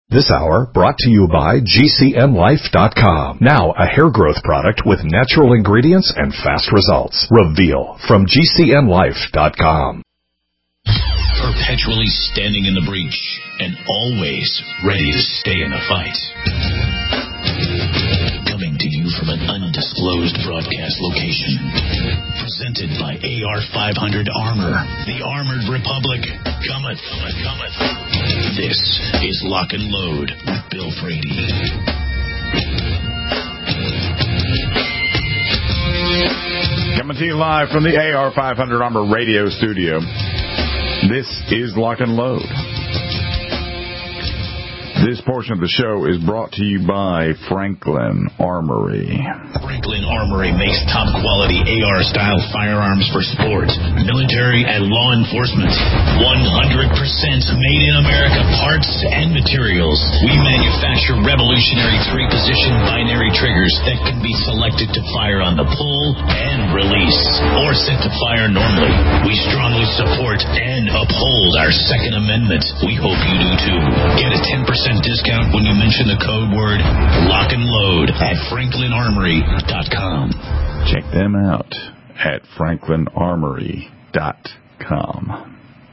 This hour brought to you by GCNLife.com. Now a hair growth product with natural ingredients and fast results. Reveal from GCNLife.com. Perpetually standing in the breach and always ready to stay in the fight. Coming to you from an undisclosed broadcast location. Presented by AR-500 Armor. The Armored Republic cometh. This is Lock and Load with Bill Frady. Coming to you live from the AR-500 Armor radio studio. This is Lock and Load. This portion of the show is brought to you by Franklin Armory. Franklin Armory makes top-quality AR-style firearms for sport, military, and law enforcement. 100% made in America parts and materials. We manufacture revolutionary three-position binary triggers that can be selected to fire on the pull and release, or set to fire normally. We strongly support and uphold our Second Amendment. We hope you do too. Get a 10% discount when you mention the code word Lock and Load at FranklinArmory.com. Check them out at FranklinArmory.com.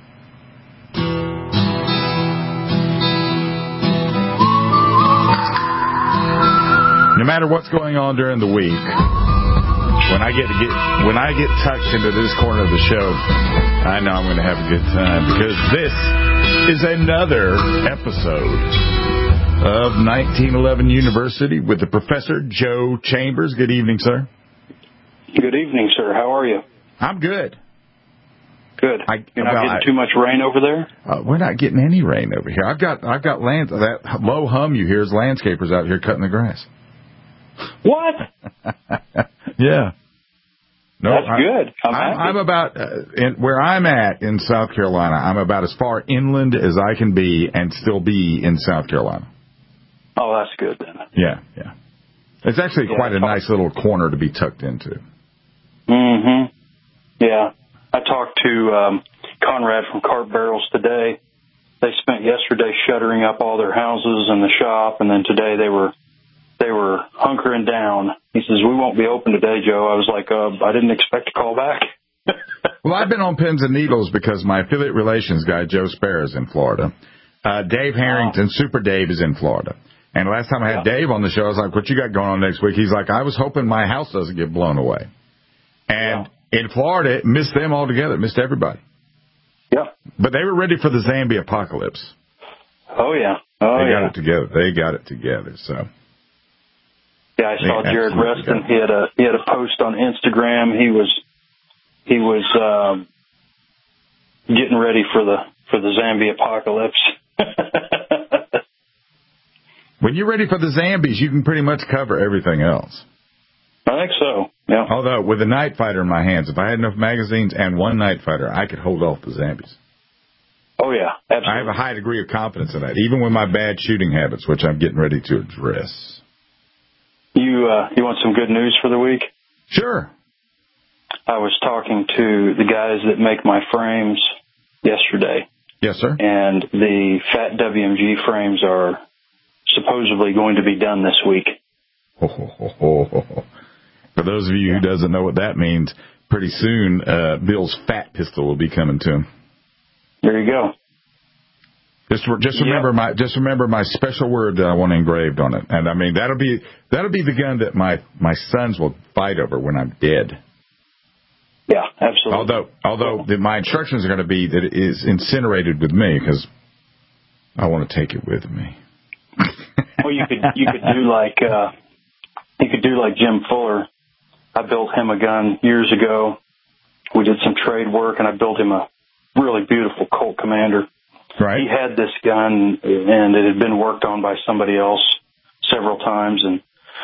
No matter what's going on during the week, when I get tucked into this corner of the show, I know I'm going to have a good time, because this is another episode of 1911 University with the Professor Joe Chambers. Good evening, sir. Good evening, sir. How are you? I'm good. Good. You're not getting too much rain over there? We're not getting any rain over here. I've got land. That low hum you hear is landscapers out here cutting the grass. What? Yeah. No, that's good. I'm about where I'm at in South Carolina. I'm about as far inland as I can be and still be in South Carolina. Oh, that's good then. Yeah. It's actually quite a nice little corner to be tucked into. Mm-hmm. Yeah. I talked to Conrad from Cart Barrels today. They spent yesterday shuttering up all their houses and the shop, and then today they were hunkering down. He says, we won't be open today, Joe. I was like, I didn't expect to call back. Well, I've been on pins and needles because my affiliate relations guy, Joe Spare, is in Florida. Dave Harrington, Super Dave, is in Florida. And last time I had Dave on the show, I was like, what you got going on next week? He's like, I was hoping my house doesn't get blown away. And in Florida, it missed them altogether. It missed everybody. Yeah. But they were ready for the Zambia apocalypse. Oh, yeah. They got it together. They got it together, so. Yeah, I saw Jared Reston. He had a post on Instagram. He was getting ready for the Zambia apocalypse. When you're ready for the Zambies, you can pretty much cover everything else. I think so. Yeah. Although with a night fighter in my hands, if I had enough magazines and one night fighter, I could hold off the Zambies. Oh yeah, absolutely. I have a high degree of confidence in that, even with my bad shooting habits, which I'm getting ready to address. You want some good news for the week? Sure. I was talking to the guys that make my frames yesterday. Yes, sir. And the Fat WMG frames are supposedly going to be done this week. For those of you who doesn't know what that means, pretty soon Bill's Fat Pistol will be coming to him. There you go. Just remember my special word that I want engraved on it, and I mean that'll be the gun that my sons will fight over when I'm dead. Yeah, absolutely. Although my instructions are going to be that it is incinerated with me because I want to take it with me. Well, you could do like Jim Fuller. I built him a gun years ago. We did some trade work, and I built him a really beautiful Colt Commander. Right. He had this gun, and it had been worked on by somebody else several times. And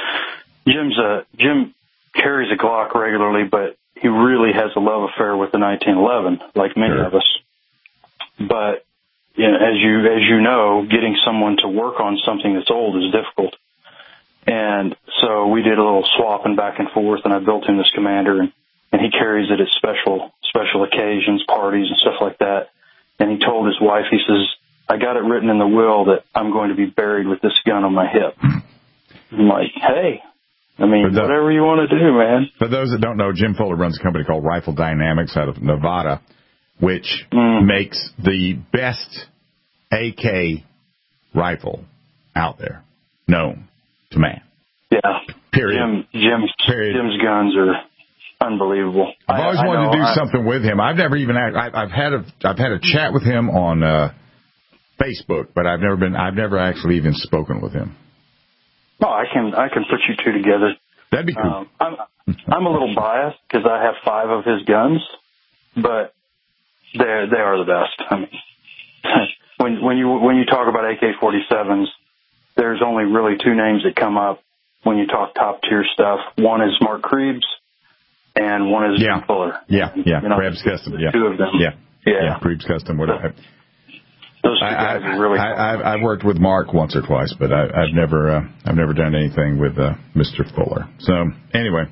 Jim carries a Glock regularly, but he really has a love affair with the 1911, like many of us. But as you know, getting someone to work on something that's old is difficult. And so we did a little swapping back and forth, and I built him this Commander, and he carries it at special occasions, parties, and stuff like that. And he told his wife, he says, I got it written in the will that I'm going to be buried with this gun on my hip. I'm like, hey, I mean, whatever you want to do, man. For those that don't know, Jim Fuller runs a company called Rifle Dynamics out of Nevada, which makes the best AK rifle out there known to man. Yeah. Period. Jim's guns are unbelievable. I've always wanted to do something with him. I've never even I've had a chat with him on Facebook, but I've never actually even spoken with him. Oh, I can put you two together. That'd be cool. I'm a little biased because I have 5 of his guns, but they are the best. I mean, when you talk about AK-47s, there's only really 2 names that come up when you talk top tier stuff. One is Mark Krebs, and one is Jim Fuller. Yeah. Krebs Custom. Yeah. 2 of them. Yeah. Krebs Custom. Whatever. Those 2 guys are really cool. I've worked with Mark once or twice, but I've never done anything with Mr. Fuller. So anyhow.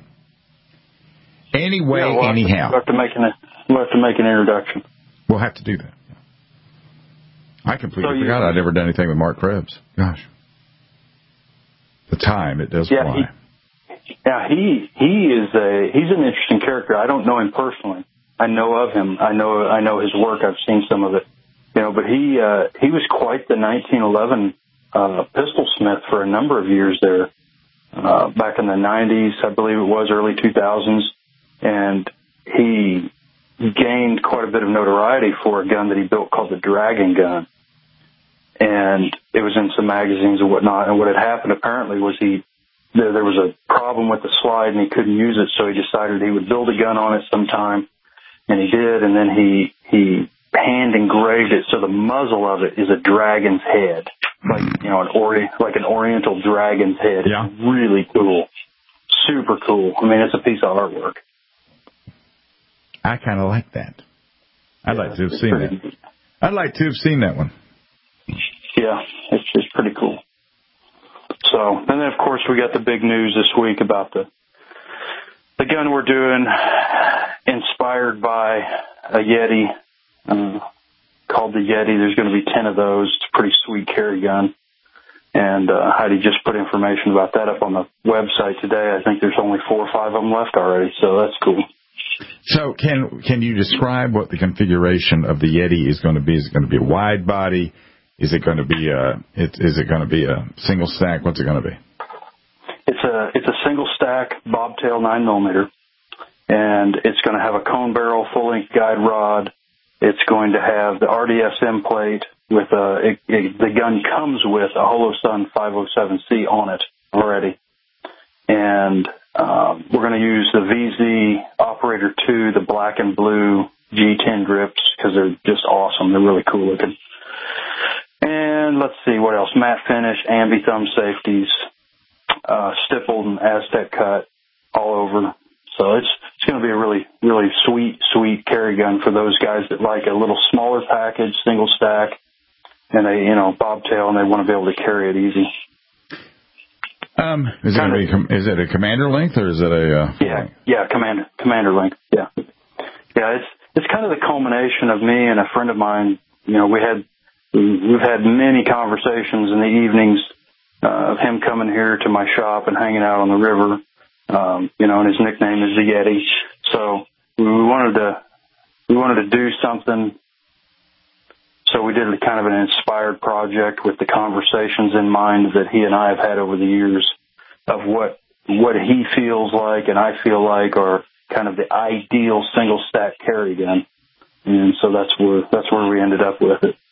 We'll have to make an introduction. We'll have to do that. I completely forgot I'd ever done anything with Mark Krebs. Gosh. The time, it does fly. He's an interesting character. I don't know him personally. I know of him. I know his work. I've seen some of it. But he was quite the 1911 pistol smith for a number of years there. Back in the 90s, I believe it was, early 2000s, and he gained quite a bit of notoriety for a gun that he built called the Dragon gun. And it was in some magazines and whatnot. And what had happened apparently was there was a problem with the slide and he couldn't use it, so he decided he would build a gun on it sometime. And he did, and then he hand engraved it so the muzzle of it is a dragon's head, like an oriental dragon's head. Yeah. It's really cool, super cool. I mean, it's a piece of artwork. I kind of like that. I'd like to have seen that. I'd like to have seen that one. Yeah, it's pretty cool. So, and then of course we got the big news this week about the gun we're doing, inspired by a Yeti, called the Yeti. There's going to be 10 of those. It's a pretty sweet carry gun. And Heidi just put information about that up on the website today. I think there's only 4 or 5 of them left already, so that's cool. So can you describe what the configuration of the Yeti is going to be? Is it going to be a wide body? Is it going to be a single stack? What's it going to be? It's a single stack bobtail 9mm, and it's going to have a cone barrel, full length guide rod. It's going to have the RDSM plate with the gun comes with a Holosun 507C on it already, and we're going to use the VZ Operator 2, the black and blue G10 grips, because they're just awesome. They're really cool looking. And let's see what else. Matte finish, ambi thumb safeties, stippled and Aztec cut all over. So it's going to be a really, really sweet carry gun for those guys that like a little smaller package, single stack, and bobtail, and they want to be able to carry it easy. Is it a commander length or is it a? Commander length. Yeah. It's kind of the culmination of me and a friend of mine. We've had many conversations in the evenings of him coming here to my shop and hanging out on the river. And his nickname is the Yeti. So we wanted to do something. So we did kind of an inspired project with the conversations in mind that he and I have had over the years of what he feels like and I feel like are kind of the ideal single stack carry gun. And so that's where we ended up with it.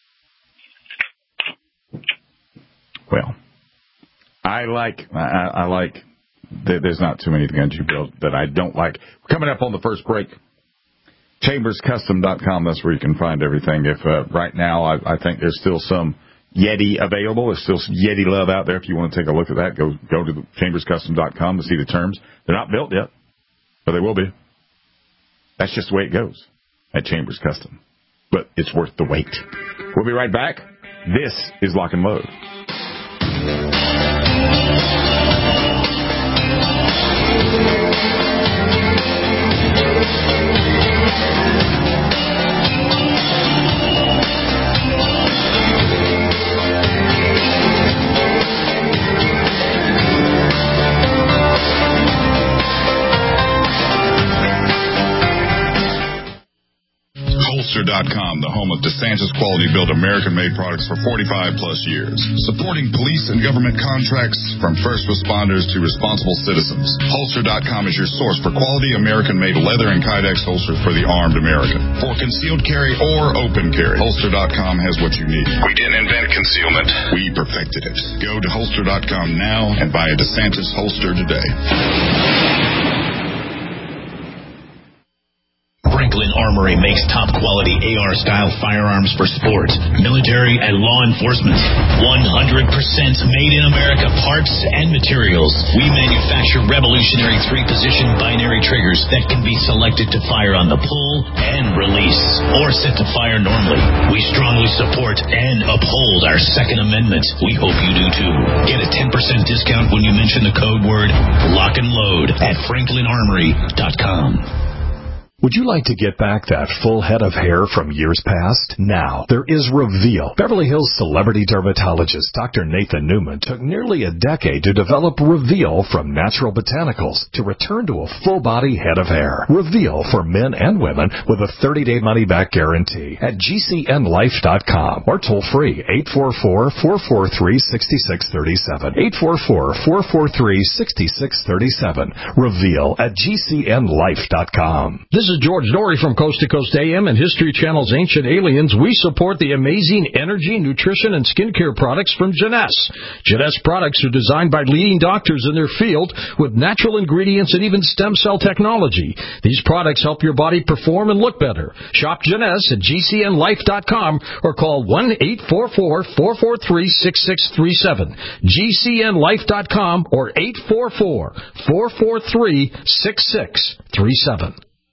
Well, I like there's not too many guns you build that I don't like. Coming up on the first break, chamberscustom.com, that's where you can find everything. If right now I think there's still some Yeti available. There's still some Yeti love out there. If you want to take a look at that, go to chamberscustom.com to see the terms. They're not built yet, but they will be. That's just the way it goes at Chambers Custom. But it's worth the wait. We'll be right back. This is Lock and Load. Holster.com, the home of DeSantis quality-built American-made products for 45-plus years. Supporting police and government contracts from first responders to responsible citizens. Holster.com is your source for quality American-made leather and Kydex holsters for the armed American. For concealed carry or open carry, Holster.com has what you need. We didn't invent concealment. We perfected it. Go to Holster.com now and buy a DeSantis holster today. Franklin Armory makes top-quality AR-style firearms for sports, military, and law enforcement. 100% made in America parts and materials. We manufacture revolutionary 3-position binary triggers that can be selected to fire on the pull and release, or set to fire normally. We strongly support and uphold our Second Amendment. We hope you do too. Get a 10% discount when you mention the code word Lock and Load at FranklinArmory.com. Would you like to get back that full head of hair from years past? Now, there is Reveal. Beverly Hills celebrity dermatologist Dr. Nathan Newman took nearly a decade to develop Reveal from natural botanicals to return to a full-body head of hair. Reveal for men and women with a 30-day money-back guarantee at GCNlife.com or toll-free 844-443-6637. 844-443-6637. Reveal at GCNlife.com. This is George Dory from Coast to Coast AM and History Channel's Ancient Aliens. We support the amazing energy, nutrition, and skincare products from Jeunesse. Jeunesse products are designed by leading doctors in their field with natural ingredients and even stem cell technology. These products help your body perform and look better. Shop Jeunesse at GCNlife.com or call 1-844-443-6637. GCNlife.com or 844-443-6637.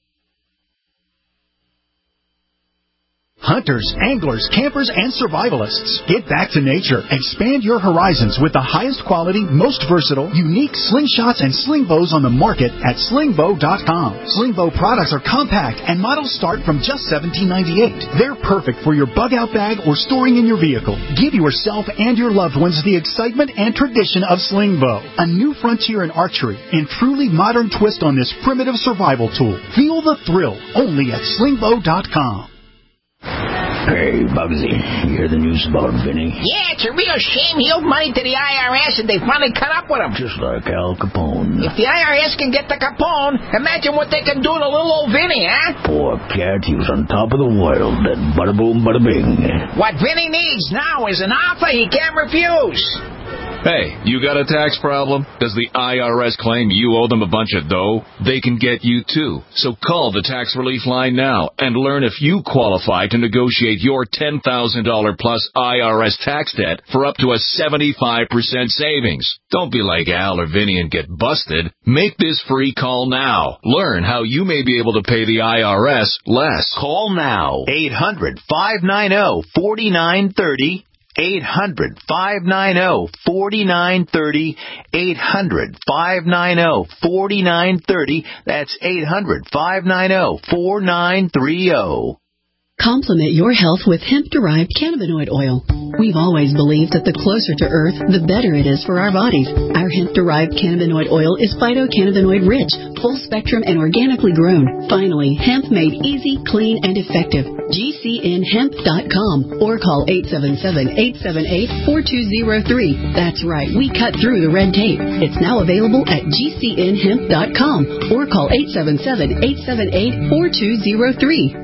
Hunters, anglers, campers, and survivalists. Get back to nature. Expand your horizons with the highest quality, most versatile, unique slingshots and sling bows on the market at slingbow.com. Slingbow products are compact and models start from just $17.98. They're perfect for your bug-out bag or storing in your vehicle. Give yourself and your loved ones the excitement and tradition of Slingbow, a new frontier in archery and truly modern twist on this primitive survival tool. Feel the thrill only at slingbow.com. Hey, Bugsy, you hear the news about Vinny? Yeah, it's a real shame he owed money to the IRS and they finally cut up with him. Just like Al Capone. If the IRS can get to Capone, imagine what they can do to little old Vinny, huh? Poor cat, he was on top of the world, then bada boom, bada bing. What Vinny needs now is an offer he can't refuse. Hey, you got a tax problem? Does the IRS claim you owe them a bunch of dough? They can get you too. So call the Tax Relief Line now and learn if you qualify to negotiate your $10,000 plus IRS tax debt for up to a 75% savings. Don't be like Al or Vinny and get busted. Make this free call now. Learn how you may be able to pay the IRS less. Call now. 800-590-4930. 800-590-4930. 800-590-4930. That's 800-590-4930. Complement your health with hemp-derived cannabinoid oil. We've always believed that the closer to Earth, the better it is for our bodies. Our hemp-derived cannabinoid oil is phytocannabinoid-rich, full-spectrum, and organically grown. Finally, hemp made easy, clean, and effective. GCNhemp.com or call 877-878-4203. That's right, we cut through the red tape. It's now available at GCNhemp.com or call 877-878-4203.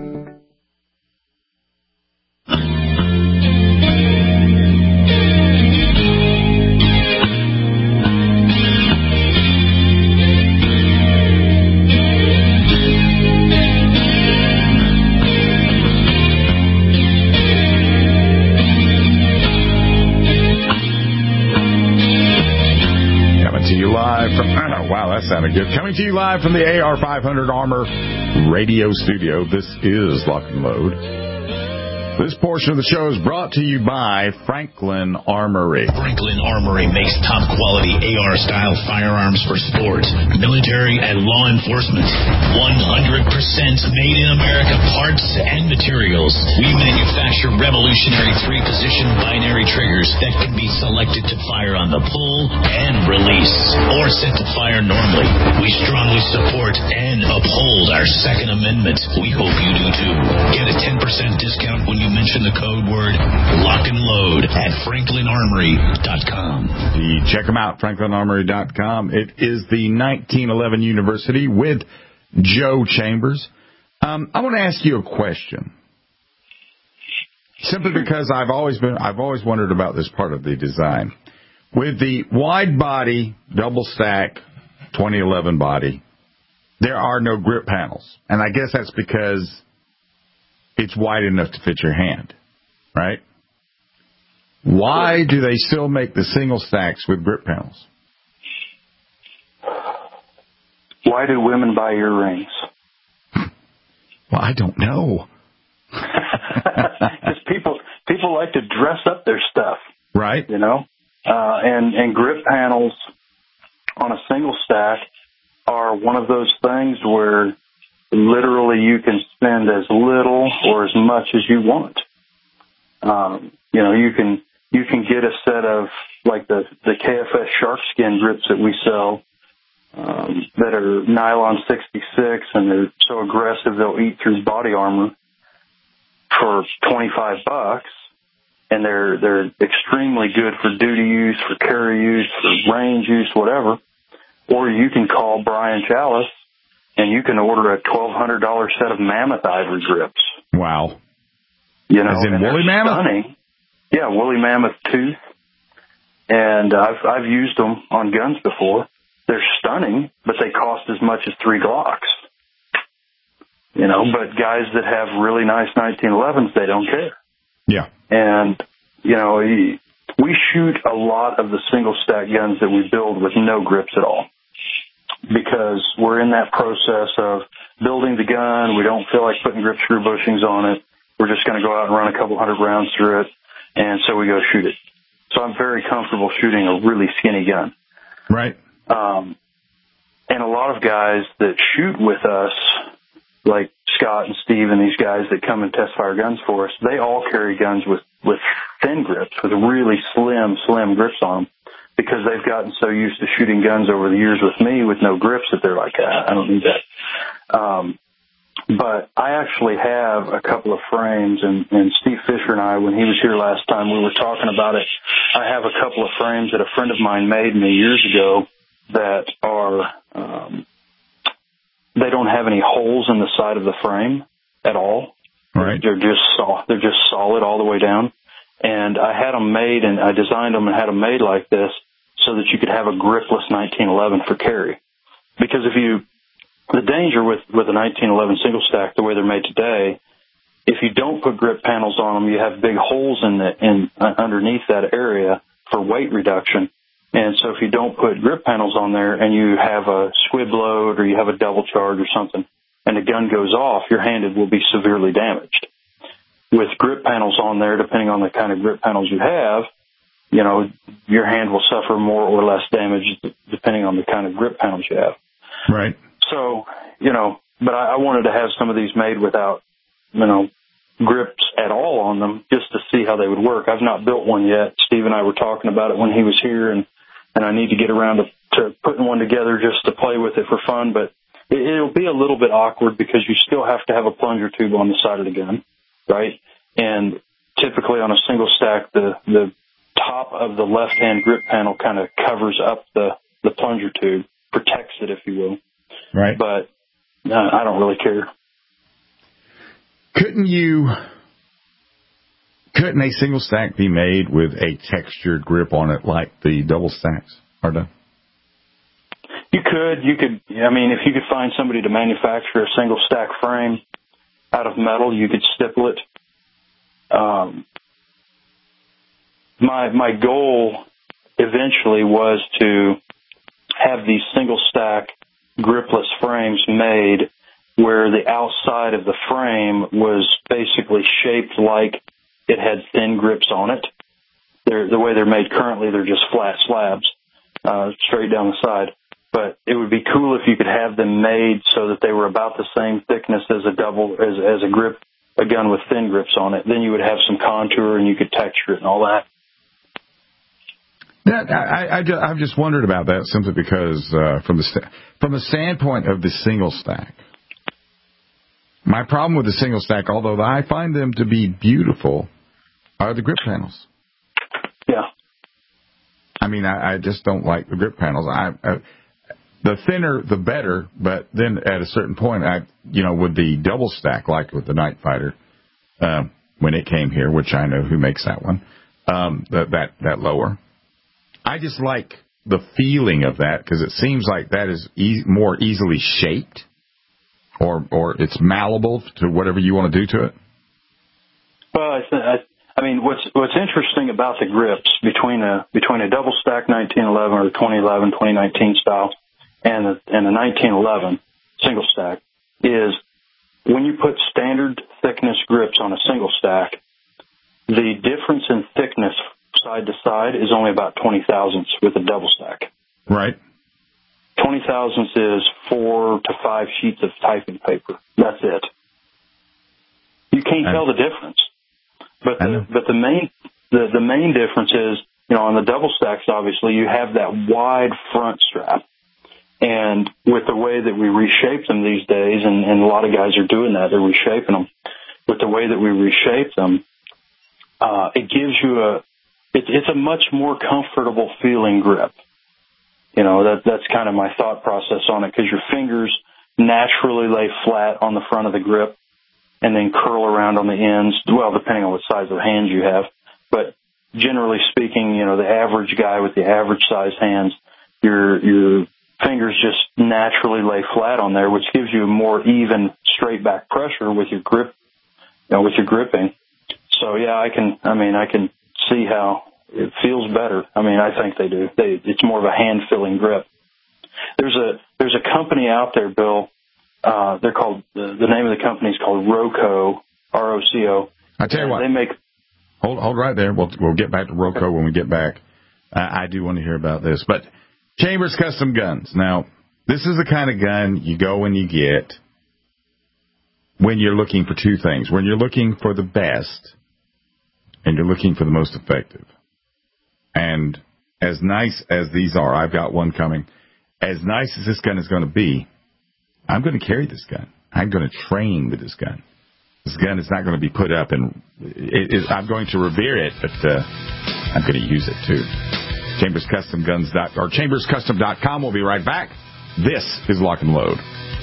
Wow, that sounded good. Coming to you live from the AR-500 Armor radio studio. This is Lock and Load. This portion of the show is brought to you by Franklin Armory. Franklin Armory makes top-quality AR-style firearms for sports, military, and law enforcement. 100% made in America parts and materials. We manufacture revolutionary 3-position binary triggers that can be selected to fire on the pull and release, or set to fire normally. We strongly support and uphold our Second Amendment. We hope you do too. Get a 10% discount when you mention the code word lock and load at franklinarmory.com. Check them out, franklinarmory.com. It is the 1911 University with Joe Chambers. I want to ask you a question. Simply because I've always wondered about this part of the design. With the wide body, double stack 2011 body, there are no grip panels. And I guess that's because it's wide enough to fit your hand, right? Why do they still make the single stacks with grip panels? Why do women buy earrings? Well, I don't know. Because people like to dress up their stuff. Right. You know? And grip panels on a single stack are one of those things where literally you can spend as little or as much as you want. You can get a set of like the KFS shark skin grips that we sell that are nylon 66, and they're so aggressive they'll eat through body armor for $25, and they're extremely good for duty use, for carry use, for range use, whatever. Or you can call Brian Chalice and you can order a $1,200 set of Mammoth ivory grips. Wow. You know, as in woolly mammoth? Stunning. Yeah, woolly mammoth tooth. And I've used them on guns before. They're stunning, but they cost as much as 3 Glocks. You know, but guys that have really nice 1911s, they don't care. Yeah. And, you know, we shoot a lot of the single stack guns that we build with no grips at all, because we're in that process of building the gun. We don't feel like putting grip screw bushings on it. We're just going to go out and run a couple hundred rounds through it, and so we go shoot it. So I'm very comfortable shooting a really skinny gun. Right. And a lot of guys that shoot with us, like Scott and Steve and these guys that come and test fire guns for us, they all carry guns with thin grips, with really slim grips on them, because they've gotten so used to shooting guns over the years with me with no grips that they're like, I don't need that. But I actually have a couple of frames, and Steve Fisher and I, when he was here last time, we were talking about it. I have a couple of frames that a friend of mine made me years ago that are, they don't have any holes in the side of the frame at all. Right. They're just solid all the way down. And I had them made, and I designed them and had them made like this so that you could have a gripless 1911 for carry. Because the danger with a 1911 single stack, the way they're made today, if you don't put grip panels on them, you have big holes underneath that area for weight reduction. And so if you don't put grip panels on there and you have a squib load or you have a double charge or something, and the gun goes off, your handed will be severely damaged. With grip panels on there, depending on the kind of grip panels you have, you know, your hand will suffer more or less damage depending on the kind of grip panels you have. Right. So, you know, but I wanted to have some of these made without, you know, grips at all on them, just to see how they would work. I've not built one yet. Steve and I were talking about it when he was here, and I need to get around to putting one together just to play with it for fun. But it'll be a little bit awkward because you still have to have a plunger tube on the side of the gun, right? And typically on a single stack, the top of the left-hand grip panel kind of covers up the plunger tube, protects it, if you will. Right. But I don't really care. Couldn't a single stack be made with a textured grip on it like the double stacks are done? You could. I mean, if you could find somebody to manufacture a single stack frame out of metal, you could stipple it. My goal eventually was to have these single stack gripless frames made where the outside of the frame was basically shaped like it had thin grips on it. The way they're made currently, they're just flat slabs, straight down the side. But it would be cool if you could have them made so that they were about the same thickness as a gun with thin grips on it. Then you would have some contour and you could texture it and all that. I've just wondered about that simply because from the standpoint of the single stack, my problem with the single stack, although I find them to be beautiful, are the grip panels. Yeah. I mean, I just don't like the grip panels. The thinner, the better, but then at a certain point, with the double stack, like with the Night Fighter, when it came here, which I know who makes that one, that lower, I just like the feeling of that because it seems like that is more easily shaped, or it's malleable to whatever you want to do to it. Well, I mean, what's interesting about the grips between a double stack 1911 or 2011, 2019 style and a 1911 single stack is when you put standard thickness grips on a single stack, the difference in thickness side to side is only about 20 thousandths with a double stack. Right. 20 thousandths is 4 to 5 sheets of typing paper. That's it. You can't tell the difference. But the main difference is, on the double stacks, obviously, you have that wide front strap. And with the way that we reshape them these days, and a lot of guys are doing that, they're reshaping them. With the way that we reshape them, it gives you it's a much more comfortable feeling grip. That's kind of my thought process on it, because your fingers naturally lay flat on the front of the grip and then curl around on the ends, well, depending on what size of hands you have. But generally speaking, the average guy with the average size hands, your fingers just naturally lay flat on there, which gives you a more even, straight back pressure with your grip, with your gripping. So yeah, I can see how it feels better. I mean, I think they do. It's more of a hand-filling grip. There's a company out there, Bill. They're called, the name of the company is called Roco, R-O-C-O. I tell you what. They make. Hold right there. We'll get back to Roco when we get back. I do want to hear about this, but Chambers Custom Guns. Now, this is the kind of gun you go and you get when you're looking for two things. When you're looking for the best and you're looking for the most effective. And as nice as these are, I've got one coming. As nice as this gun is going to be, I'm going to carry this gun. I'm going to train with this gun. This gun is not going to be put up, and I'm going to revere it, but I'm going to use it too. ChambersCustom.com. We'll be right back. This is Lock and Load.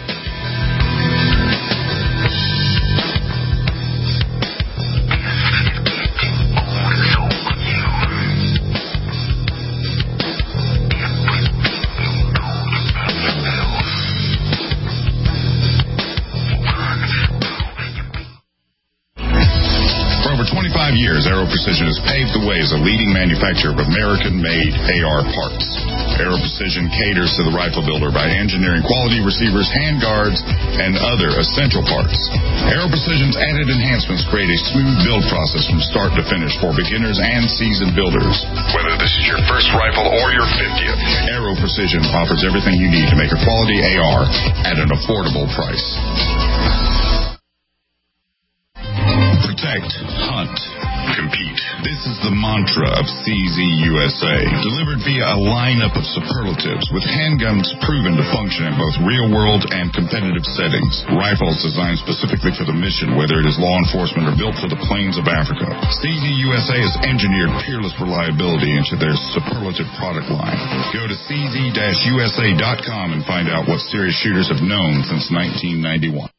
Years, Aero Precision has paved the way as a leading manufacturer of American-made AR parts. Aero Precision caters to the rifle builder by engineering quality receivers, handguards, and other essential parts. Aero Precision's added enhancements create a smooth build process from start to finish for beginners and seasoned builders. Whether this is your first rifle or your 50th, Aero Precision offers everything you need to make a quality AR at an affordable price. Protect, hunt, compete. This is the mantra of CZ USA, delivered via a lineup of superlatives with handguns proven to function in both real-world and competitive settings. Rifles designed specifically for the mission, whether it is law enforcement or built for the plains of Africa. CZ USA has engineered peerless reliability into their superlative product line. Go to cz-usa.com and find out what serious shooters have known since 1991.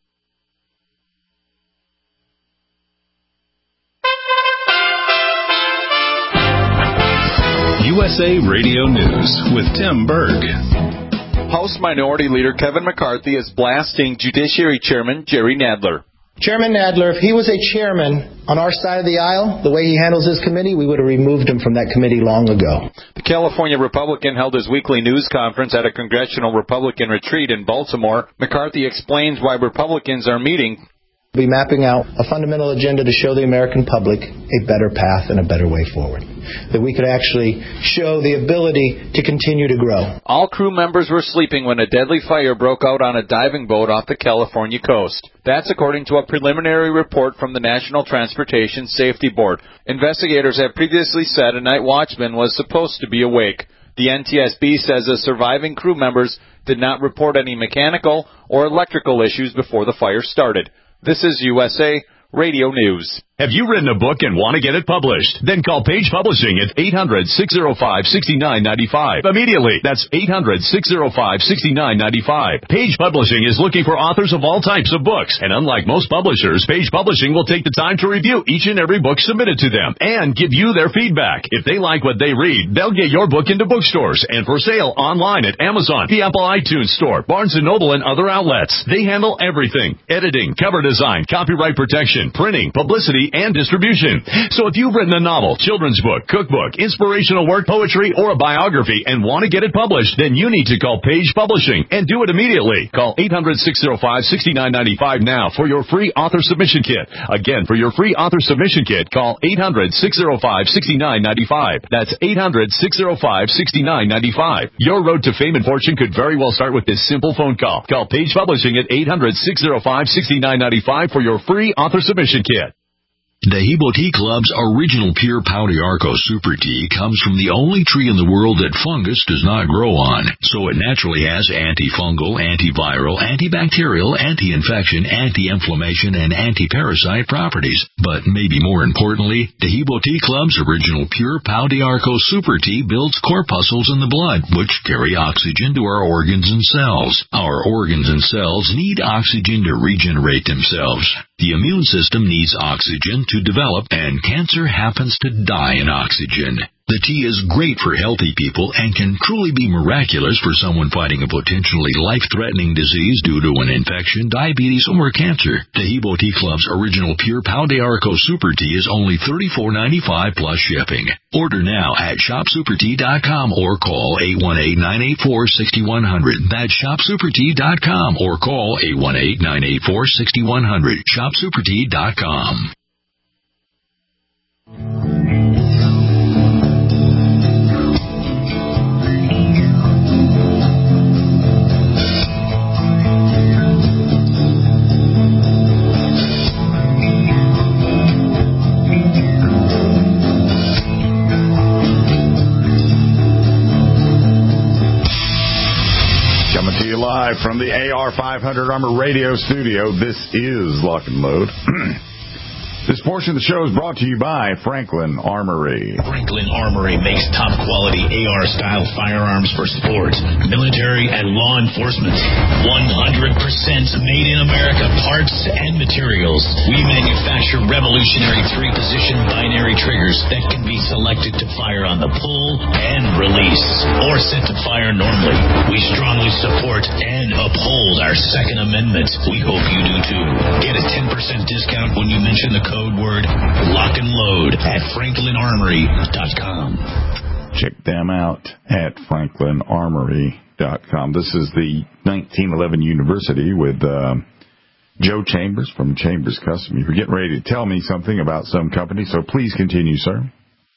USA Radio News with Tim Berg. House Minority Leader Kevin McCarthy is blasting Judiciary Chairman Jerry Nadler. Chairman Nadler, if he was a chairman on our side of the aisle, the way he handles his committee, we would have removed him from that committee long ago. The California Republican held his weekly news conference at a congressional Republican retreat in Baltimore. McCarthy explains why Republicans are meeting. We'll be mapping out a fundamental agenda to show the American public a better path and a better way forward. That we could actually show the ability to continue to grow. All crew members were sleeping when a deadly fire broke out on a diving boat off the California coast. That's according to a preliminary report from the National Transportation Safety Board. Investigators have previously said a night watchman was supposed to be awake. The NTSB says the surviving crew members did not report any mechanical or electrical issues before the fire started. This is USA Radio News. Have you written a book and want to get it published? Then call Page Publishing at 800-605-6995. Immediately. That's 800-605-6995. Page Publishing is looking for authors of all types of books. And unlike most publishers, Page Publishing will take the time to review each and every book submitted to them and give you their feedback. If they like what they read, they'll get your book into bookstores and for sale online at Amazon, the Apple iTunes Store, Barnes & Noble, and other outlets. They handle everything: editing, cover design, copyright protection, printing, publicity, and distribution. So if you've written a novel, children's book, cookbook, inspirational work, poetry, or a biography and want to get it published, then you need to call Page Publishing and do it immediately. Call 800-605-6995 now for your free author submission kit. Again, for your free author submission kit, call 800-605-6995. That's 800-605-6995. Your road to fame and fortune could very well start with this simple phone call. Call Page Publishing at 800-605-6995 for your free author submission kit. Dehibo Tea Club's original pure Pau d'Arco Super Tea comes from the only tree in the world that fungus does not grow on, so it naturally has antifungal, antiviral, antibacterial, anti-infection, anti-inflammation, and anti-parasite properties. But maybe more importantly, Dehibo Tea Club's original pure Pau d'Arco Super Tea builds corpuscles in the blood, which carry oxygen to our organs and cells. Our organs and cells need oxygen to regenerate themselves. The immune system needs oxygen to develop, and cancer happens to die in oxygen. The tea is great for healthy people and can truly be miraculous for someone fighting a potentially life-threatening disease due to an infection, diabetes, or cancer. Dehibo Tea Club's original pure Pau d'Arco Super Tea is only $34.95 plus shipping. Order now at ShopSuperTea.com or call 818-984-6100. That's ShopSuperTea.com or call 818-984-6100. ShopSuperTea.com. Live from the AR500 Armor Radio Studio, this is Lock and Load. This portion of the show is brought to you by Franklin Armory. Franklin Armory makes top-quality AR-style firearms for sports, military, and law enforcement. 100% made in America parts and materials. We manufacture revolutionary 3-position binary triggers that can be selected to fire on the pull and release, or set to fire normally. We strongly support and uphold our Second Amendment. We hope you do too. Get a 10% discount when you mention the code word Lock and Load at FranklinArmory.com. Check them out at FranklinArmory.com. This is the 1911 University with Joe Chambers from Chambers Custom. You're getting ready to tell me something about some company, so please continue, sir.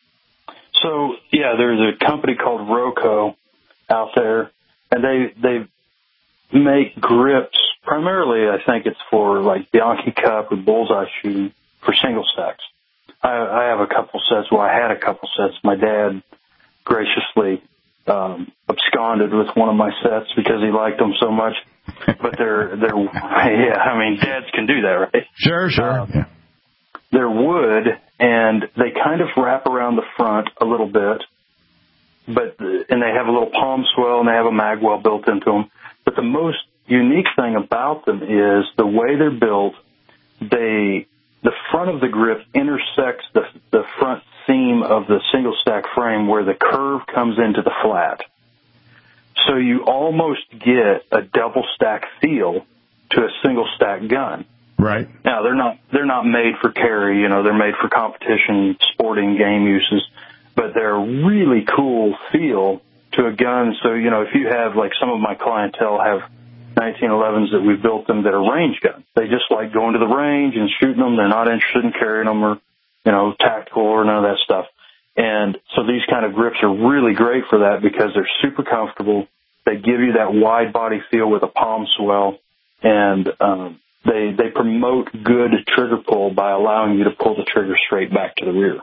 So, yeah, there's a company called Roco out there, and they make grips. Primarily, I think it's for like Bianchi Cup or bullseye shooting for single stacks. I have a couple sets. Well, I had a couple sets. My dad graciously absconded with one of my sets because he liked them so much. But they're yeah. I mean, dads can do that, right? Sure. Yeah. They're wood, and they kind of wrap around the front a little bit, and they have a little palm swell and they have a mag well built into them. But the most unique thing about them is the way they're built. The front of the grip intersects the front seam of the single stack frame where the curve comes into the flat. So you almost get a double stack feel to a single stack gun. Right. Now they're not made for carry. They're made for competition, sporting, game uses, but they're a really cool feel to a gun. So if you have, like, some of my clientele have 1911s that we've built them that are range guns. They just like going to the range and shooting them. They're not interested in carrying them or tactical or none of that stuff. And so these kind of grips are really great for that because they're super comfortable. They give you that wide body feel with a palm swell, and they promote good trigger pull by allowing you to pull the trigger straight back to the rear.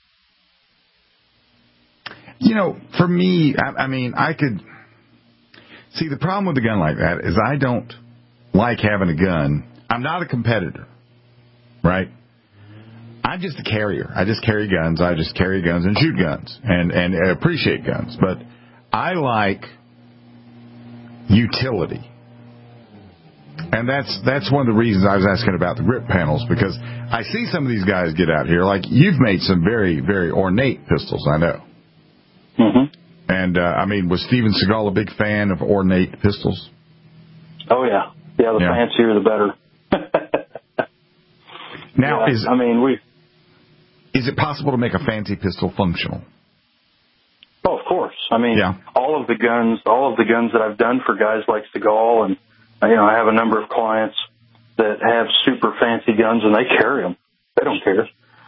For me, I could see the problem with a gun like that is I don't like having a gun. I'm not a competitor, right? I'm just a carrier. I just carry guns. I just carry guns and shoot guns and appreciate guns. But I like utility. And that's one of the reasons I was asking about the grip panels, because I see some of these guys get out here. Like, you've made some very, very ornate pistols, I know. Mm-hmm. And, was Steven Seagal a big fan of ornate pistols? Oh, yeah. Yeah, the fancier, the better. Now, is it possible to make a fancy pistol functional? Oh, of course. All of the guns that I've done for guys like Seagal, and I have a number of clients that have super fancy guns and they carry them. They don't care.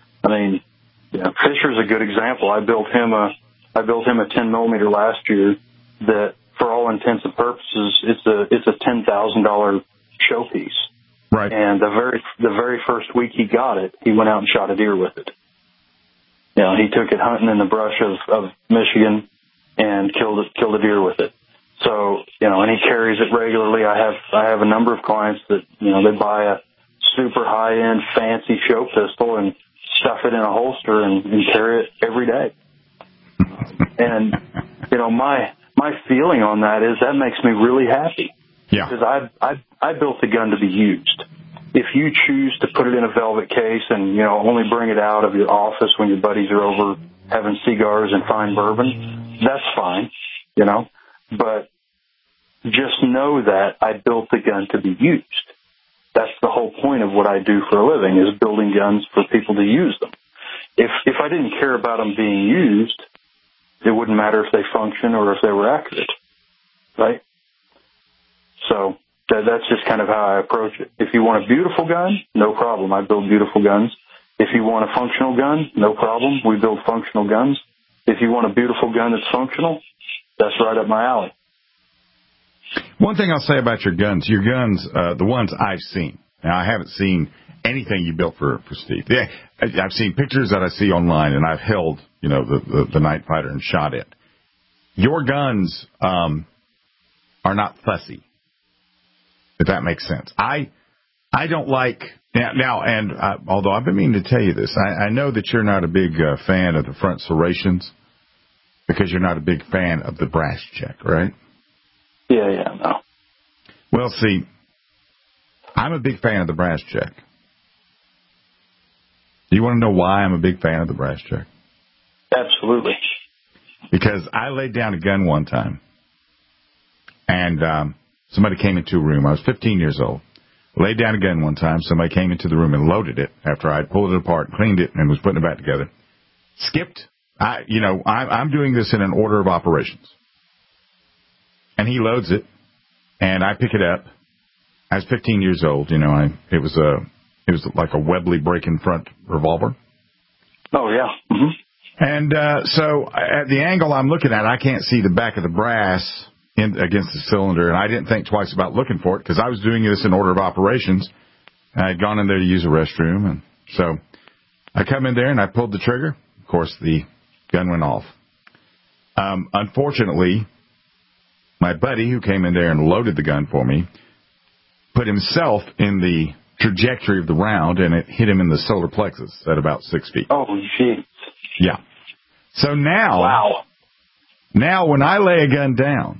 Fisher's a good example. I built him a 10 millimeter last year that, for all intents and purposes, it's a $10,000 showpiece. Right. And the very first week he got it, he went out and shot a deer with it. He took it hunting in the brush of Michigan and killed a deer with it. So, and he carries it regularly. I have a number of clients that, they buy a super high-end fancy show pistol and stuff it in a holster and carry it every day. And, my feeling on that is that makes me really happy. Yeah. Because I built the gun to be used. If you choose to put it in a velvet case and, only bring it out of your office when your buddies are over having cigars and fine bourbon, that's fine, But just know that I built the gun to be used. That's the whole point of what I do for a living, is building guns for people to use them. If I didn't care about them being used, it wouldn't matter if they function or if they were accurate, right? So that's just kind of how I approach it. If you want a beautiful gun, no problem. I build beautiful guns. If you want a functional gun, no problem. We build functional guns. If you want a beautiful gun that's functional, that's right up my alley. One thing I'll say about your guns, the ones I've seen. Now, I haven't seen anything you built for Steve. Yeah, I've seen pictures that I see online, and I've held, the Night Fighter and shot it. Your guns are not fussy, if that makes sense. I don't like now, and although I've been meaning to tell you this, I know that you're not a big fan of the front serrations because you're not a big fan of the brass check, right? Yeah, no. Well, see, I'm a big fan of the brass check. Do you want to know why I'm a big fan of the brass check? Absolutely. Because I laid down a gun one time, and somebody came into a room. I was 15 years old. Laid down a gun one time. Somebody came into the room and loaded it after I pulled it apart, cleaned it, and was putting it back together. Skipped. I'm doing this in an order of operations. And he loads it, and I pick it up. I was 15 years old. It was like a Webley break-in front revolver. Oh yeah. Mm-hmm. And so at the angle I'm looking at, I can't see the back of the brass against the cylinder, and I didn't think twice about looking for it because I was doing this in order of operations. I had gone in there to use a restroom, and so I come in there and I pulled the trigger. Of course, the gun went off. Unfortunately, my buddy who came in there and loaded the gun for me put himself in the trajectory of the round, and it hit him in the solar plexus at about 6 feet. Oh, gee. Yeah. So now, wow. Now when I lay a gun down,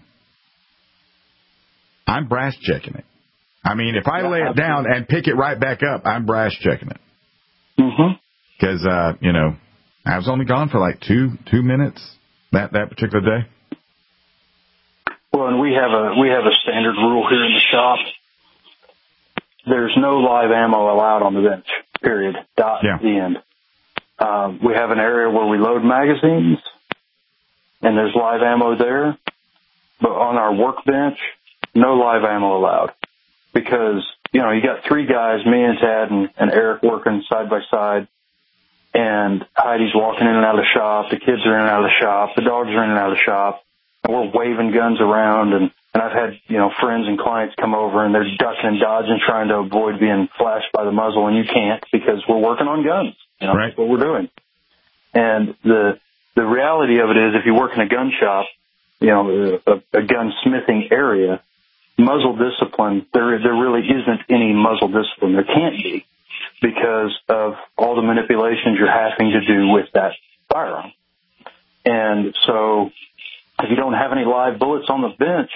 I'm brass checking it. If I lay it down and pick it right back up, I'm brass checking it. Mm-hmm. Because, I was only gone for like two minutes that particular day. Well, and we have a standard rule here in the shop there's no live ammo allowed on the bench, period. Dot. Yeah. The end. We have an area where we load magazines, and there's live ammo there. But on our workbench, no live ammo allowed. Because, you got three guys, me and Tad and Eric working side by side, and Heidi's walking in and out of the shop, the kids are in and out of the shop, the dogs are in and out of the shop, and we're waving guns around, and I've had, friends and clients come over, and they're ducking and dodging, trying to avoid being flashed by the muzzle, and you can't because we're working on guns. Right. That's what we're doing. And the reality of it is, if you work in a gun shop, a gunsmithing area, muzzle discipline, there really isn't any muzzle discipline. There can't be, because of all the manipulations you're having to do with that firearm. And so if you don't have any live bullets on the bench,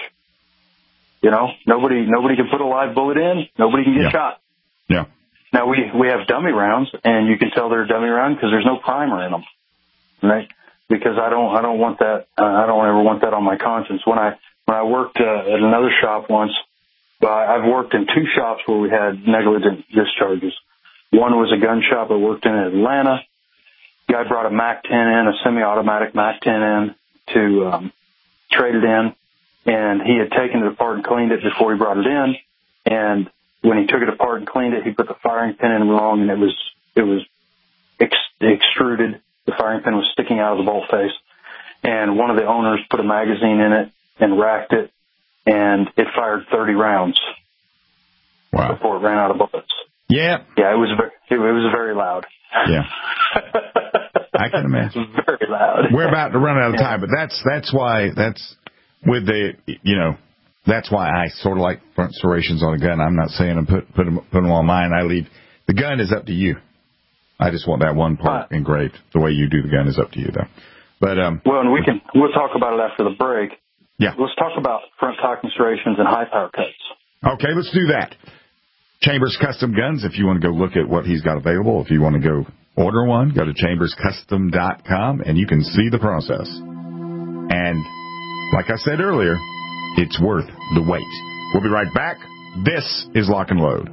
nobody can put a live bullet in, nobody can get shot. Yeah. Now we have dummy rounds, and you can tell they're a dummy round because there's no primer in them, right? Because I don't want that. I don't ever want that on my conscience. When I worked at another shop once, I've worked in two shops where we had negligent discharges. One was a gun shop I worked in Atlanta. Guy brought a MAC-10 in, a semi-automatic MAC-10 in to trade it in, and he had taken it apart and cleaned it before he brought it in. And when he took it apart and cleaned it, he put the firing pin in wrong, and it was extruded. The firing pin was sticking out of the bolt face, and one of the owners put a magazine in it and racked it, and it fired 30 rounds. Wow. Before it ran out of bullets. Yeah. Yeah, it was very loud. Yeah. I can imagine. It was very loud. We're about to run out of time, but that's why I sort of like front serrations on a gun. I'm not saying I'm put them on mine. The gun is up to you. I just want that one part engraved. The way you do the gun is up to you, though. But and we'll talk about it after the break. Yeah. Let's talk about front cocking serrations and high power cuts. Okay, let's do that. Chambers Custom Guns, if you want to go look at what he's got available, if you want to go order one, go to chamberscustom.com, and you can see the process. And like I said earlier, it's worth the wait. We'll be right back. This is Lock and Load.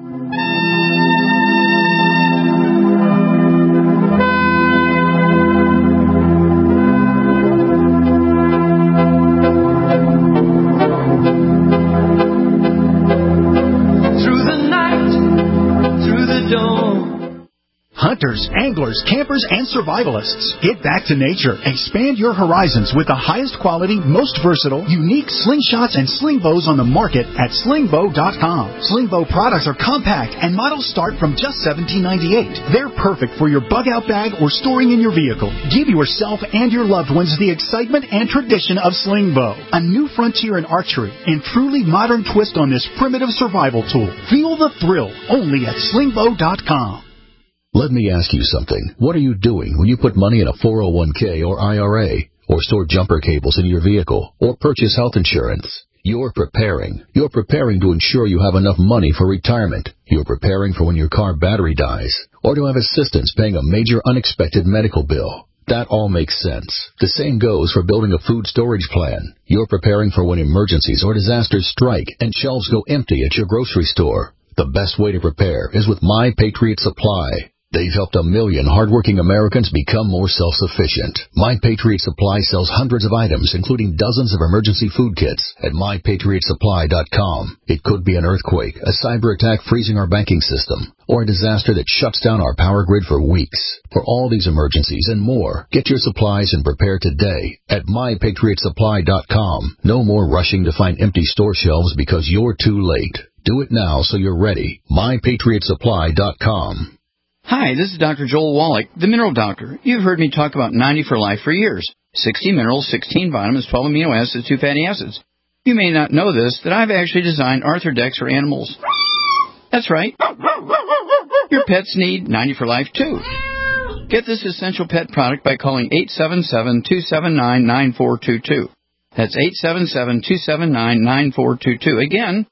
Hunters, anglers, campers, and survivalists. Get back to nature. Expand your horizons with the highest quality, most versatile, unique slingshots and sling bows on the market at slingbow.com. Slingbow products are compact and models start from just $17.98. They're perfect for your bug out bag or storing in your vehicle. Give yourself and your loved ones the excitement and tradition of Slingbow, a new frontier in archery and truly modern twist on this primitive survival tool. Feel the thrill only at slingbow.com. Let me ask you something. What are you doing when you put money in a 401k or IRA, or store jumper cables in your vehicle, or purchase health insurance? You're preparing. You're preparing to ensure you have enough money for retirement. You're preparing for when your car battery dies, or to have assistance paying a major unexpected medical bill. That all makes sense. The same goes for building a food storage plan. You're preparing for when emergencies or disasters strike and shelves go empty at your grocery store. The best way to prepare is with My Patriot Supply. They've helped 1 million hardworking Americans become more self-sufficient. My Patriot Supply sells hundreds of items, including dozens of emergency food kits at MyPatriotSupply.com. It could be an earthquake, a cyber attack freezing our banking system, or a disaster that shuts down our power grid for weeks. For all these emergencies and more, get your supplies and prepare today at MyPatriotSupply.com. No more rushing to find empty store shelves because you're too late. Do it now so you're ready. MyPatriotSupply.com. Hi, this is Dr. Joel Wallach, the Mineral Doctor. You've heard me talk about 90 for Life for years. 60 minerals, 16 vitamins, 12 amino acids, 2 fatty acids. You may not know this, that I've actually designed Arthrodex for animals. That's right. Your pets need 90 for Life, too. Get this essential pet product by calling 877-279-9422. That's 877-279-9422. Again,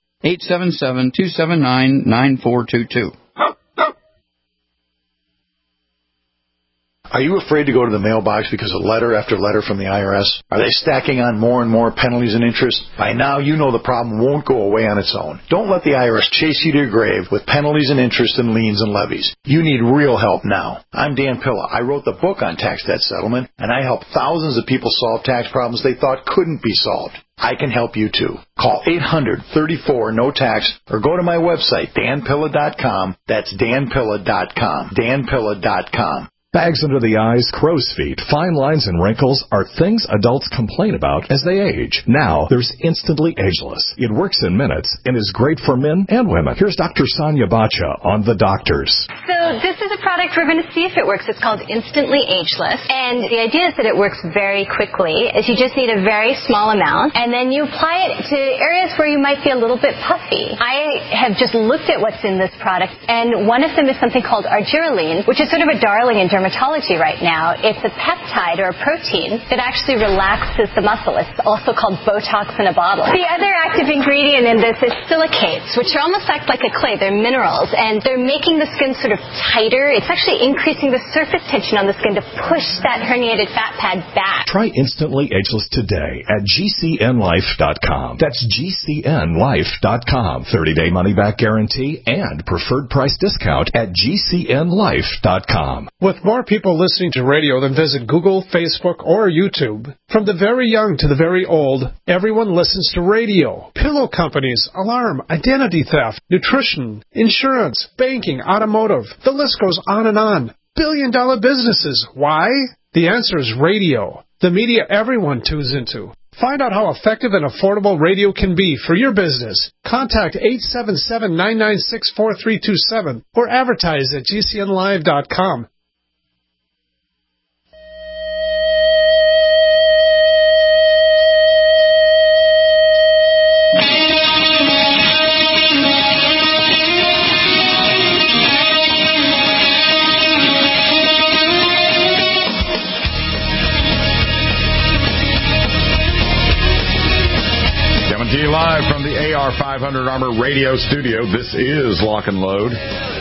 877-279-9422. Are you afraid to go to the mailbox because of letter after letter from the IRS? Are they stacking on more and more penalties and interest? By now, you know the problem won't go away on its own. Don't let the IRS chase you to your grave with penalties and interest and liens and levies. You need real help now. I'm Dan Pilla. I wrote the book on tax debt settlement, and I help thousands of people solve tax problems they thought couldn't be solved. I can help you too. Call 800-34-NO-TAX or go to my website, danpilla.com. That's danpilla.com. danpilla.com. Bags under the eyes, crow's feet, fine lines, and wrinkles are things adults complain about as they age. Now, there's Instantly Ageless. It works in minutes and is great for men and women. Here's Dr. Sonia Bacha on The Doctors. So this is a product we're going to see if it works. It's called Instantly Ageless. And the idea is that it works very quickly. Is you just need a very small amount, and then you apply it to areas where you might be a little bit puffy. I have just looked at what's in this product, and one of them is something called argireline, which is sort of a darling in dermatology right now. It's a peptide or a protein that actually relaxes the muscle. It's also called Botox in a bottle. The other active ingredient in this is silicates, which are almost act like a clay. They're minerals, and they're making the skin sort of tighter. It's actually increasing the surface tension on the skin to push that herniated fat pad back. Try Instantly Ageless today at GCNlife.com. That's GCNlife.com. 30-day money-back guarantee and preferred price discount at GCNlife.com. With more people listening to radio than visit Google, Facebook, or YouTube, from the very young to the very old, everyone listens to radio. Pillow companies, alarm, identity theft, nutrition, insurance, banking, automotive. The list goes on and on. Billion-dollar businesses. Why? The answer is radio. The media everyone tunes into. Find out how effective and affordable radio can be for your business. Contact 877-996-4327 or advertise at GCNlive.com. Live from the AR500 Armor Radio Studio, this is Lock and Load.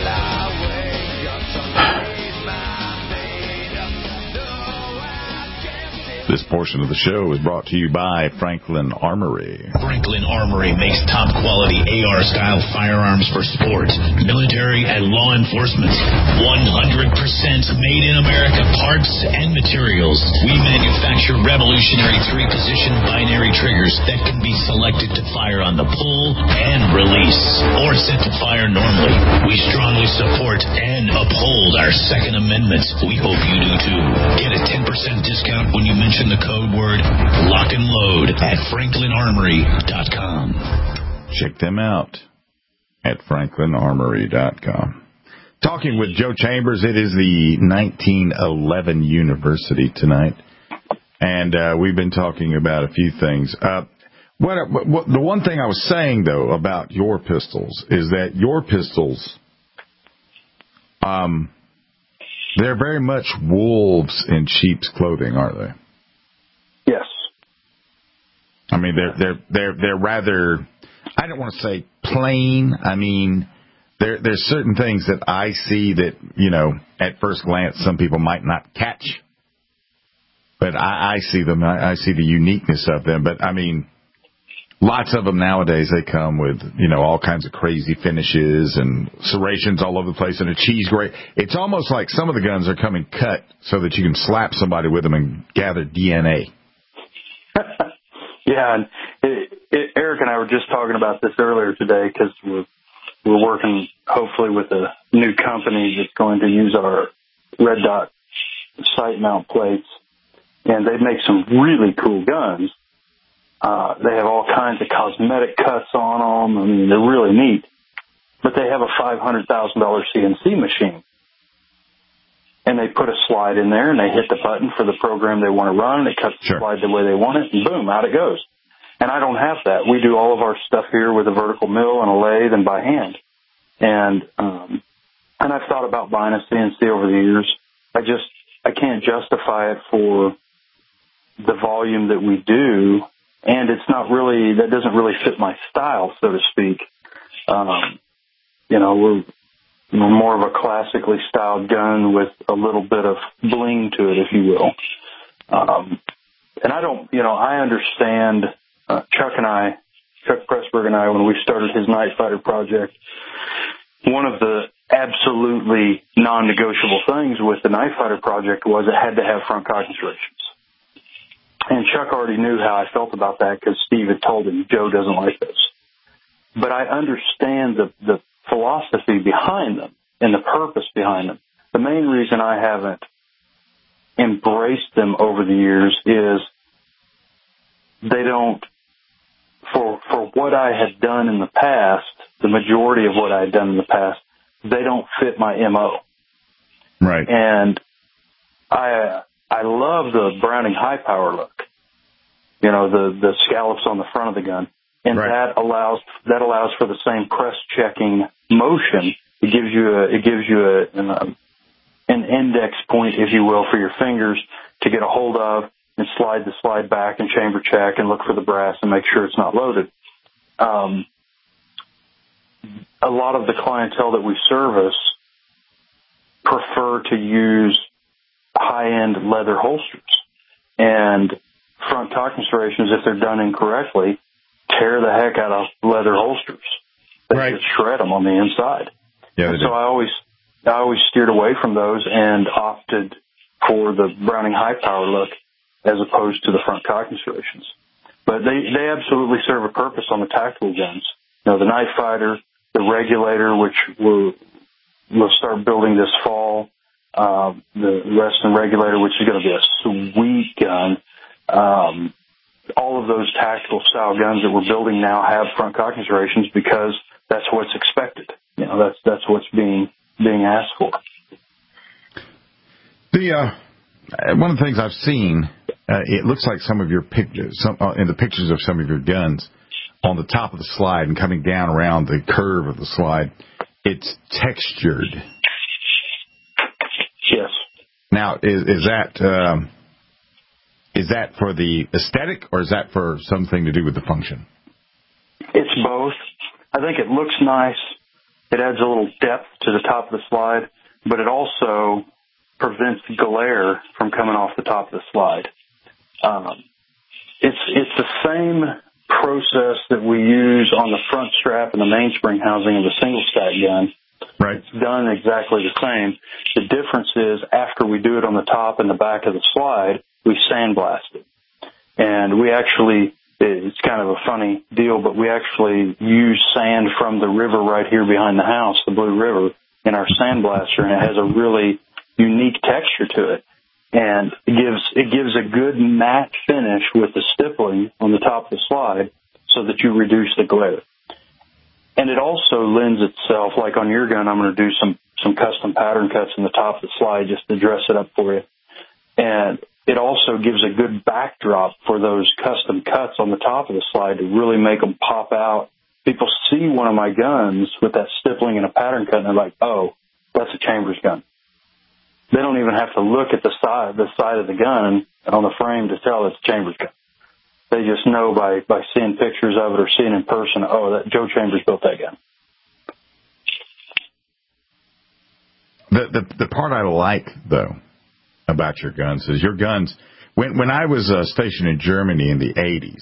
This portion of the show is brought to you by Franklin Armory. Franklin Armory makes top-quality AR-style firearms for sports, military, and law enforcement. 100% made in America parts and materials. We manufacture revolutionary 3-position binary triggers that can be selected to fire on the pull and release, or set to fire normally. We strongly support and uphold our Second Amendment. We hope you do too. Get a 10% discount when you mention the code word Lock and Load at FranklinArmory.com. Check them out at FranklinArmory.com. Talking with Joe Chambers. It is the 1911 University tonight, and we've been talking about a few things. The one thing I was saying, though, about your pistols is that your pistols, they're very much wolves in sheep's clothing, aren't they? Yes. I mean, they're rather, I don't want to say plain. I mean, there's certain things that I see that, you know, at first glance some people might not catch. But I see them. I see the uniqueness of them. But, I mean, lots of them nowadays, they come with, you know, all kinds of crazy finishes and serrations all over the place and a cheese grate. It's almost like some of the guns are coming cut so that you can slap somebody with them and gather DNA. Yeah, and Eric and I were just talking about this earlier today because we're working hopefully with a new company that's going to use our red dot sight mount plates, and they make some really cool guns. They have all kinds of cosmetic cuts on them. I mean, they're really neat. But they have a $500,000 CNC machine. And they put a slide in there, and they hit the button for the program they want to run, and it cuts the slide the way they want it, and boom, out it goes. And I don't have that. We do all of our stuff here with a vertical mill and a lathe and by hand. And I've thought about buying a CNC over the years. I can't justify it for the volume that we do, and it's not really, that doesn't really fit my style, so to speak. You know, more of a classically styled gun with a little bit of bling to it, if you will. And I understand, Chuck Pressburg and I, when we started his Night Fighter project, one of the absolutely non-negotiable things with the Night Fighter project was it had to have front cocking serrations. And Chuck already knew how I felt about that because Steve had told him Joe doesn't like those. But I understand the philosophy behind them and the purpose behind them. The main reason I haven't embraced them over the years is they don't, for what I had done in the past, the majority of what I had done in the past, they don't fit my MO. Right. And I love the Browning high power look. The scallops on the front of the gun. And right. that allows for the same crest checking motion. It gives you an index point, if you will, for your fingers to get a hold of and slide the slide back and chamber check and look for the brass and make sure it's not loaded. A lot of the clientele that we service prefer to use high-end leather holsters. And front cocking serrations, if they're done incorrectly, tear the heck out of leather holsters. They just shred them on the inside. Yeah, so I always steered away from those and opted for the Browning high power look as opposed to the front cocking serrations. But they absolutely serve a purpose on the tactical guns. The Night Fighter, the Regulator, which we'll start building this fall, the Reston Regulator, which is going to be a sweet gun. All of those tactical style guns that we're building now have front cocking serrations because that's what's expected. That's what's being asked for. One of the things I've seen, it looks like some of your pictures, in the pictures of some of your guns, on the top of the slide and coming down around the curve of the slide, it's textured. Yes. Now, is that for the aesthetic, or is that for something to do with the function? It's both. I think it looks nice. It adds a little depth to the top of the slide, but it also prevents glare from coming off the top of the slide. It's the same process that we use on the front strap and the mainspring housing of the single stack gun. Right. It's done exactly the same. The difference is after we do it on the top and the back of the slide, we sandblast it. And we actually, it's kind of a funny deal, but we actually use sand from the river right here behind the house, the Blue River, in our sandblaster, and it has a really unique texture to it. And it gives a good matte finish with the stippling on the top of the slide so that you reduce the glare. And it also lends itself, like on your gun, I'm going to do some custom pattern cuts in the top of the slide just to dress it up for you. And it also gives a good backdrop for those custom cuts on the top of the slide to really make them pop out. People see one of my guns with that stippling and a pattern cut, and they're like, oh, that's a Chambers gun. They don't even have to look at the side of the gun on the frame to tell it's a Chambers gun. They just know by seeing pictures of it or seeing in person, oh, that Joe Chambers built that gun. The part I like, though, about your guns is your guns. When I was stationed in Germany in the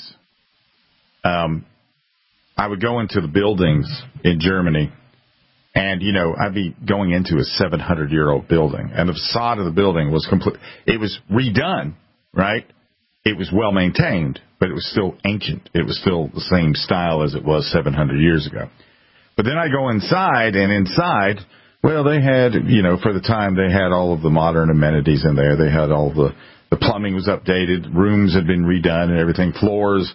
80s, I would go into the buildings in Germany, and, I'd be going into a 700-year-old building, and the facade of the building was complete. It was redone, right? It was well-maintained, but it was still ancient. It was still the same style as it was 700 years ago. But then I go inside, and inside, well, they had, for the time, they had all of the modern amenities in there. They had all the plumbing was updated, rooms had been redone and everything, floors.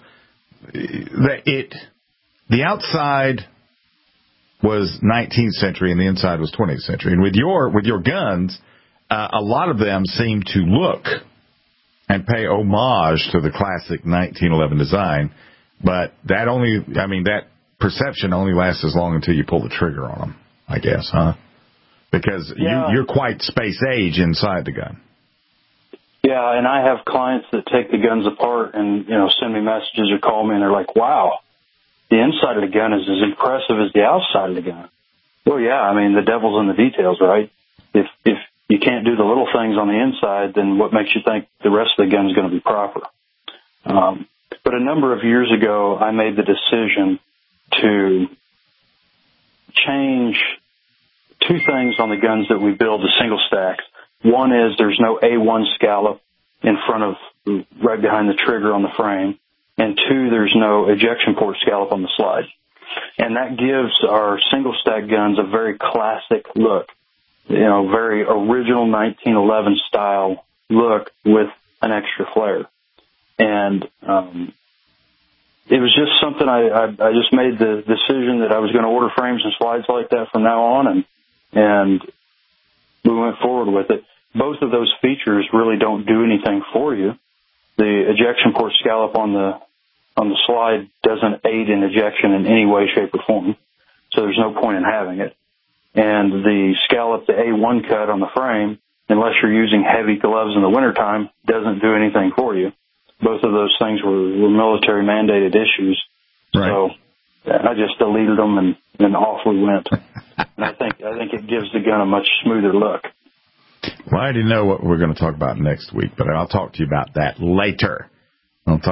The outside was 19th century and the inside was 20th century. And with your guns, a lot of them seem to look and pay homage to the classic 1911 design, but that perception only lasts as long until you pull the trigger on them, I guess, huh? Because you're quite space age inside the gun. Yeah, and I have clients that take the guns apart and, send me messages or call me, and they're like, wow, the inside of the gun is as impressive as the outside of the gun. Well, yeah. I mean, the devil's in the details, right? If you can't do the little things on the inside, then what makes you think the rest of the gun is going to be proper? But a number of years ago, I made the decision to change two things on the guns that we build to single stacks. One is there's no A1 scallop in front of, right behind the trigger on the frame. And two, there's no ejection port scallop on the slide. And that gives our single stack guns a very classic look, very original 1911 style look with an extra flare. And it was just something I just made the decision that I was going to order frames and slides like that from now on, and we went forward with it. Both of those features really don't do anything for you. The ejection port scallop on the slide doesn't aid in ejection in any way, shape, or form, so there's no point in having it. And the scallop, the A1 cut on the frame, unless you're using heavy gloves in the wintertime, doesn't do anything for you. Both of those things were military mandated issues. Right. So I just deleted them and off we went. And I think it gives the gun a much smoother look. Well, I already know what we're going to talk about next week, but I'll talk to you about that later. But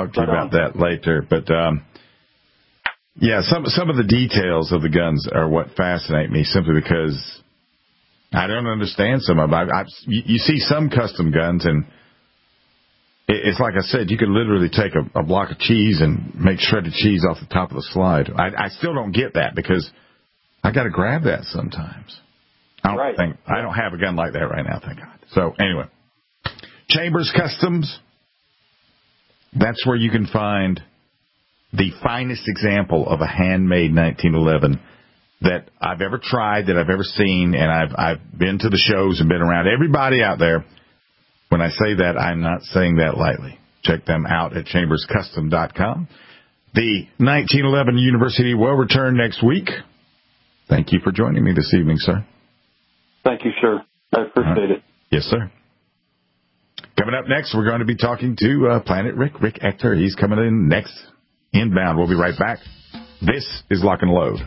yeah, some of the details of the guns are what fascinate me, simply because I don't understand some of them. You see some custom guns, and it's like I said, you could literally take a block of cheese and make shredded cheese off the top of the slide. I still don't get that, because I got to grab that sometimes. I don't have a gun like that right now, thank God. So anyway, Chambers Customs, that's where you can find the finest example of a handmade 1911 that I've ever tried, that I've ever seen, and I've been to the shows and been around everybody out there. When I say that, I'm not saying that lightly. Check them out at chamberscustom.com. The 1911 University will return next week. Thank you for joining me this evening, sir. Thank you, sir. I appreciate it. Yes, sir. Coming up next, we're going to be talking to Planet Rick Ector. He's coming in next, inbound. We'll be right back. This is Lock and Load.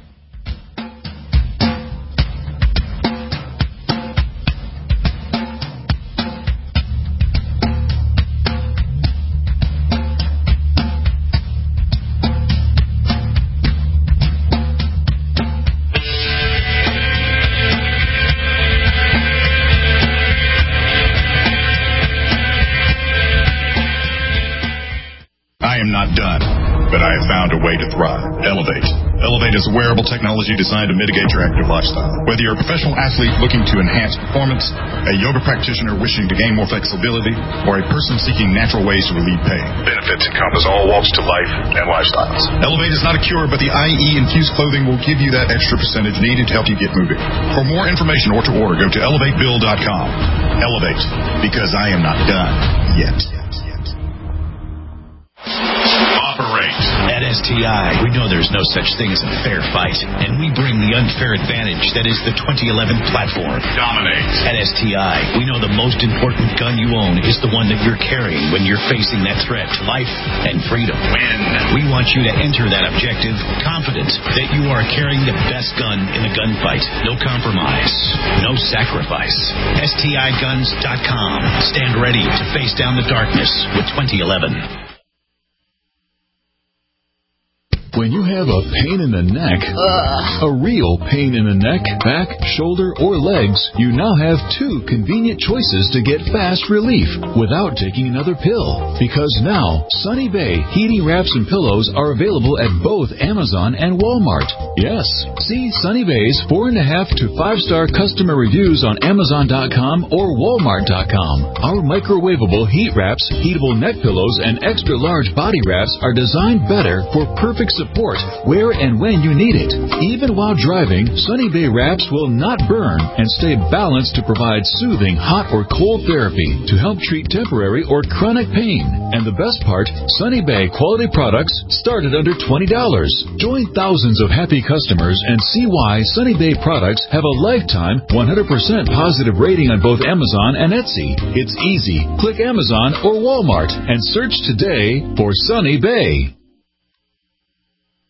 Way to thrive. Elevate. Elevate is a wearable technology designed to mitigate your active lifestyle. Whether you're a professional athlete looking to enhance performance, a yoga practitioner wishing to gain more flexibility, or a person seeking natural ways to relieve pain, benefits encompass all walks to life and lifestyles. Elevate is not a cure, but the IE-infused clothing will give you that extra percentage needed to help you get moving. For more information or to order, go to elevatebill.com. Elevate, because I am not done yet. At STI, we know there's no such thing as a fair fight, and we bring the unfair advantage that is the 2011 platform. Dominate. At STI, we know the most important gun you own is the one that you're carrying when you're facing that threat to life and freedom. Win. We want you to enter that objective confident that you are carrying the best gun in the gunfight. No compromise, no sacrifice. STIguns.com. Stand ready to face down the darkness with 2011. When you have a pain in the neck, a real pain in the neck, back, shoulder, or legs, you now have two convenient choices to get fast relief without taking another pill. Because now, Sunny Bay heating wraps and pillows are available at both Amazon and Walmart. Yes, see Sunny Bay's 4.5 to 5-star customer reviews on Amazon.com or Walmart.com. Our microwavable heat wraps, heatable neck pillows, and extra large body wraps are designed better for perfect support where and when you need it. Even while driving, Sunny Bay wraps will not burn and stay balanced to provide soothing hot or cold therapy to help treat temporary or chronic pain. And the best part, Sunny Bay quality products start at under $20. Join thousands of happy customers and see why Sunny Bay products have a lifetime 100% positive rating on both Amazon and Etsy. It's easy. Click Amazon or Walmart and search today for Sunny Bay.